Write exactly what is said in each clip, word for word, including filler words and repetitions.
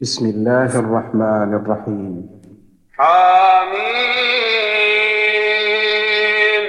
بسم الله الرحمن الرحيم. حميم.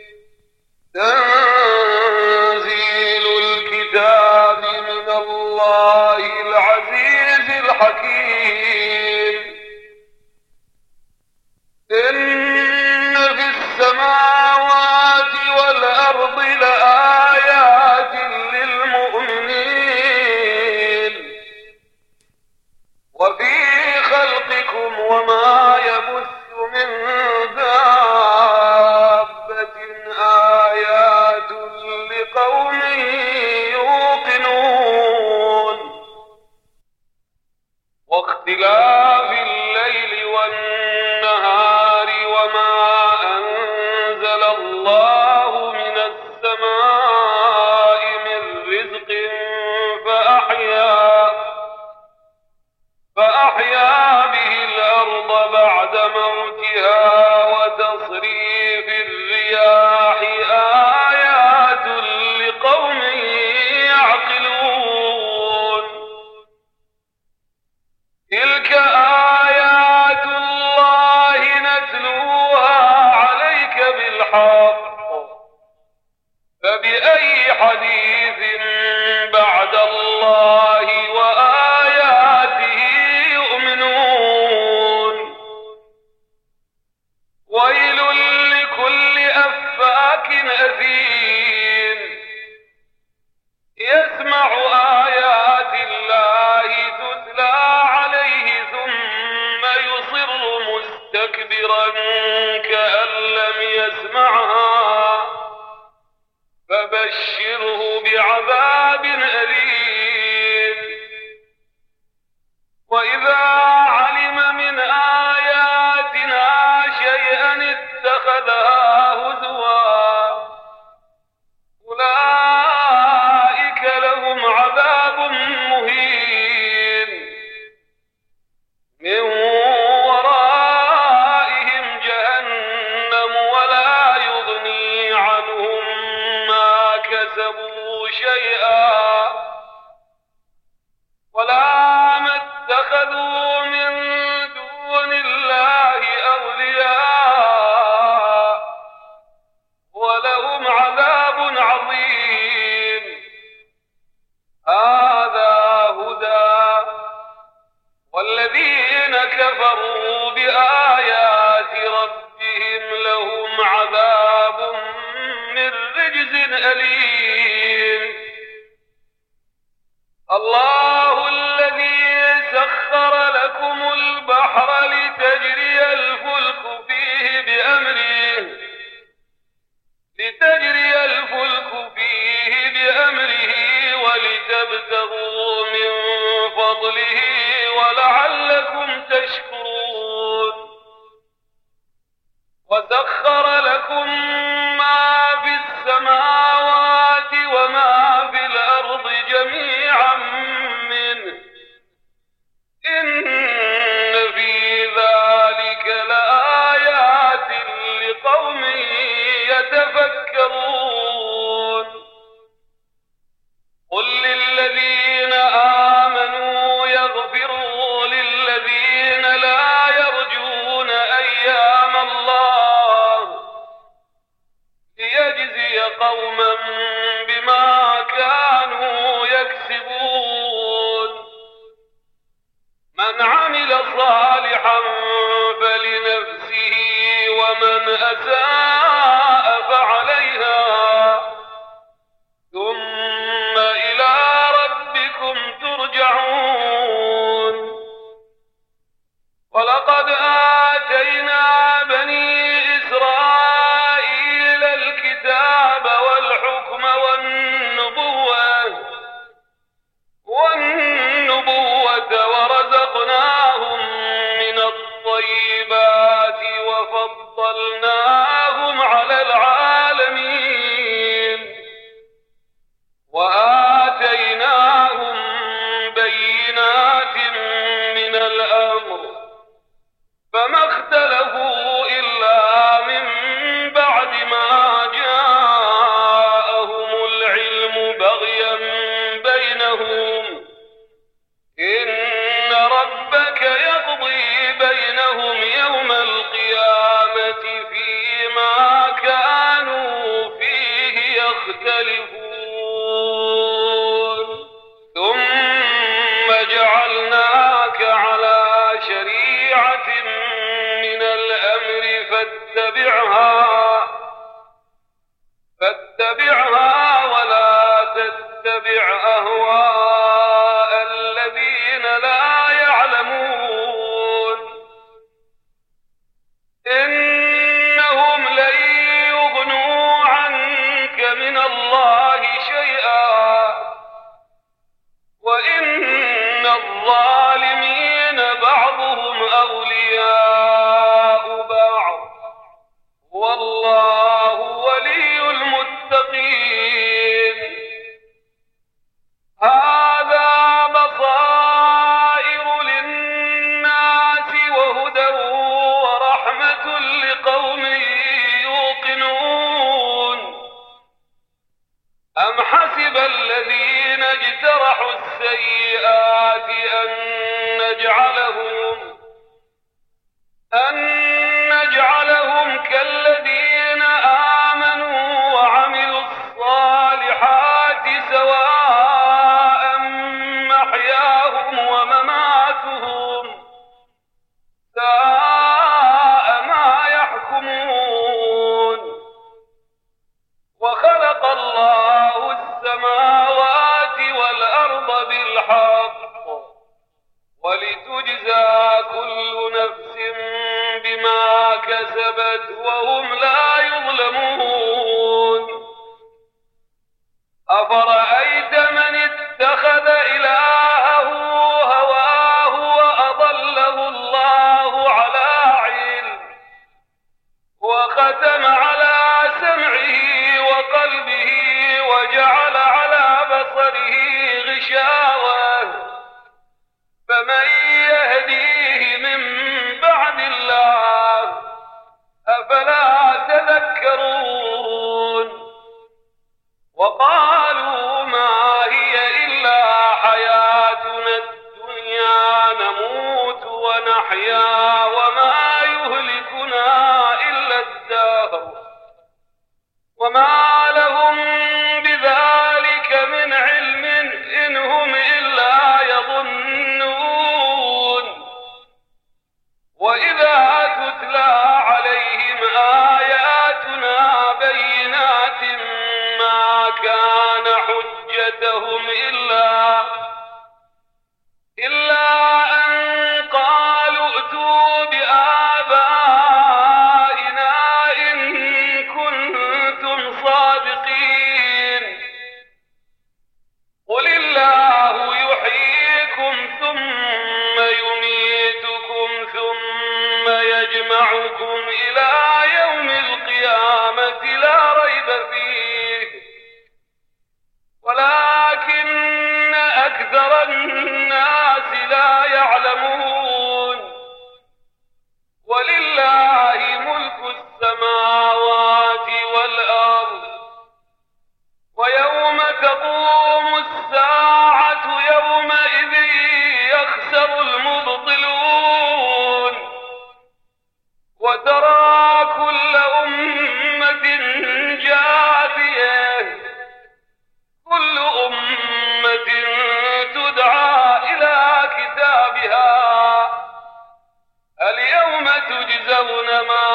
تنزيل الكتاب من الله العزيز الحكيم. إن في السماوات والأرض لآيات للمؤمنين وفي خلقكم وما يبث من دابة آيات لقوم يوقنون. واختلاف الليل والنهار وما أنزل الله من السماء من رزق فأحيا فأحيا به الأرض بعد موتها وتصريف الرياح آيات لقوم يعقلون. تلك آيات الله نتلوها عليك بالحق فبأي حديث بعد الله وآياته يؤمنون. ويل لكل أفاك أثيم يسمع آيات الله تتلى عليه ثم يصر مستكبرا كأن لم يسمعها فبشره بعذاب أليم. وإذا علم من آياتنا شيئا اتخذها هزوا أولئك لهم عذاب مهين من ورائهم جهنم ولا يغني عنهم ما كسبوا شيئا ولا ما اتخذوا من دون الله أولياء ولهم عذاب عظيم. هذا هدى والذين كفروا بآيات ربهم لهم عذاب من رجز أليم. الله الذي سخر لكم البحر لتجري الفلك فيه بأمره لتجري الفلك فيه بأمره ولتبتغوا من فضله ولعلكم تشكرون. وسخر لكم ما في السماوات وما في الأرض جميعا منه إن في ذلك لآيات لقوم يتفكرون. قل للذين آمنوا يغفروا للذين لا يرجون أيام الله ليجزي قوما بما كانوا يكسبون. من عمل صالحا فلنفسه ومن أساء فعليها ثم إلى ربكم ترجعون. ولقد آتينا بني إسرائيل الكتاب والحكم والنبوة والنبوة ورزقناهم من الطيبات وفضلناهم على العالمين وآتيناهم بينات من الأمر فما اختلفوا إلا من بعد ما جاءهم العلم بغيا بينهم إن ربك فاتبعها فاتبعها ولا تتبع أهواء الذين لا يعلمون إنهم لن يغنوا عنك من الله شيئا وإن الظالمين بعضهم أولياء بعض والله ولي المتقين هذا بصائر للناس وهدى ورحمة لقوم يوقنون أم حسب الذين اجترحوا السيئات أن نجعلهم أن نجعلهم كالذين آمنوا وعملوا الصالحات سواء محياهم ومماتهم ساء ما يحكمون وخلق الله السماوات والأرض بالحق ولتجزى كل نفس بما كسبت وهم لا يظلمون أفرأيت من اتخذ إلهه هواه وأضله الله على علم وختم على سمعه وقلبه وجعل على بصره غشاوة فمن يهديه من بعد الله أفلا تذكرون وقالوا ما هي إلا حياتنا الدنيا نموت ونحيا وما يهلكنا إلا الدهر وما لهم بذلك من علم إن هم إلا يظنون وإذا تتلى عليهم آياتنا بينات ما كان حجتهم إلا إلا أن قالوا ائتوا بآبائنا إن كنتم صادقين قل الله يحييكم ثم يميتكم ثم يجمعكم إلى يوم القيامة لا ريب فيه ولكن أكثر الناس لا يعلمون ولله ملك السماوات والأرض ويوم تقوم الساعة يومئذ يخسر المبطلون وترى كل أمة جاثية كل أمة تدعى إلى كتابها اليوم تجزون ما